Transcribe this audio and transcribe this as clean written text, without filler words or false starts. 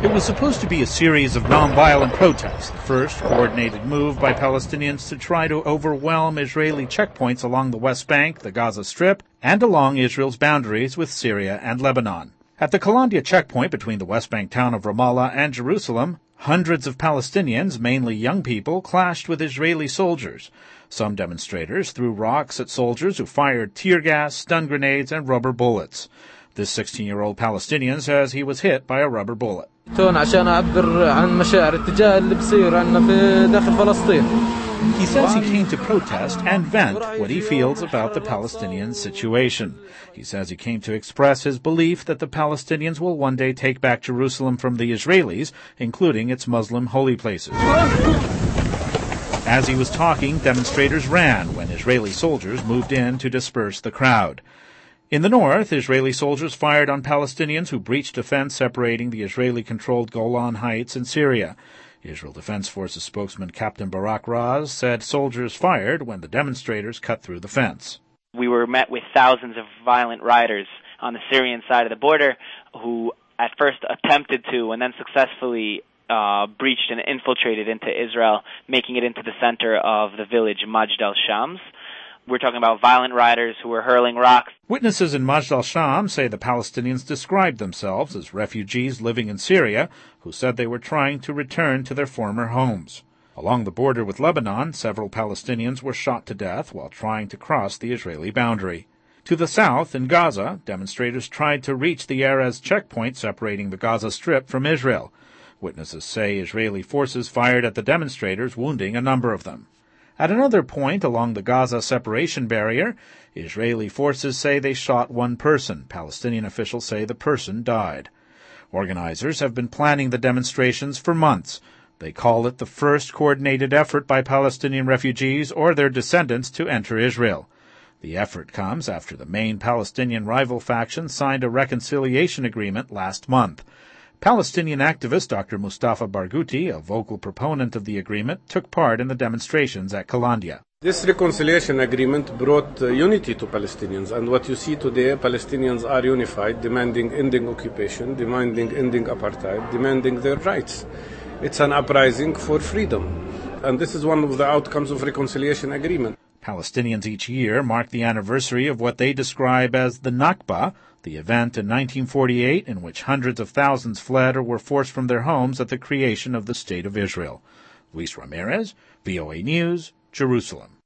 It was supposed to be a series of nonviolent protests, the first coordinated move by Palestinians to try to overwhelm Israeli checkpoints along the West Bank, the Gaza Strip, and along Israel's boundaries with Syria and Lebanon. At the Kalandia checkpoint between the West Bank town of Ramallah and Jerusalem, hundreds of Palestinians, mainly young people, clashed with Israeli soldiers. Some demonstrators threw rocks at soldiers who fired tear gas, stun grenades, and rubber bullets. This 16-year-old Palestinian says he was hit by a rubber bullet. He says he came to protest and vent what he feels about the Palestinian situation. He says he came to express his belief that the Palestinians will one day take back Jerusalem from the Israelis, including its Muslim holy places. As he was talking, demonstrators ran when Israeli soldiers moved in to disperse the crowd. In the north, Israeli soldiers fired on Palestinians who breached a fence separating the Israeli-controlled Golan Heights and Syria. Israel Defense Forces spokesman Captain Barak Raz said soldiers fired when the demonstrators cut through the fence. We were met with thousands of violent rioters on the Syrian side of the border who at first attempted to and then successfully breached and infiltrated into Israel, making it into the center of the village Majd al-Shams. We're talking about violent rioters who were hurling rocks. Witnesses in Majd al-Sham say the Palestinians described themselves as refugees living in Syria who said they were trying to return to their former homes. Along the border with Lebanon, several Palestinians were shot to death while trying to cross the Israeli boundary. To the south, in Gaza, demonstrators tried to reach the Erez checkpoint separating the Gaza Strip from Israel. Witnesses say Israeli forces fired at the demonstrators, wounding a number of them. At another point along the Gaza separation barrier, Israeli forces say they shot one person. Palestinian officials say the person died. Organizers have been planning the demonstrations for months. They call it the first coordinated effort by Palestinian refugees or their descendants to enter Israel. The effort comes after the main Palestinian rival faction signed a reconciliation agreement last month. Palestinian activist Dr. Mustafa Barghouti, a vocal proponent of the agreement, took part in the demonstrations at Kalandia. This reconciliation agreement brought unity to Palestinians, and what you see today, Palestinians are unified, demanding ending occupation, demanding ending apartheid, demanding their rights. It's an uprising for freedom, and this is one of the outcomes of reconciliation agreement. Palestinians each year mark the anniversary of what they describe as the Nakba, the event in 1948 in which hundreds of thousands fled or were forced from their homes at the creation of the State of Israel. Luis Ramirez, VOA News, Jerusalem.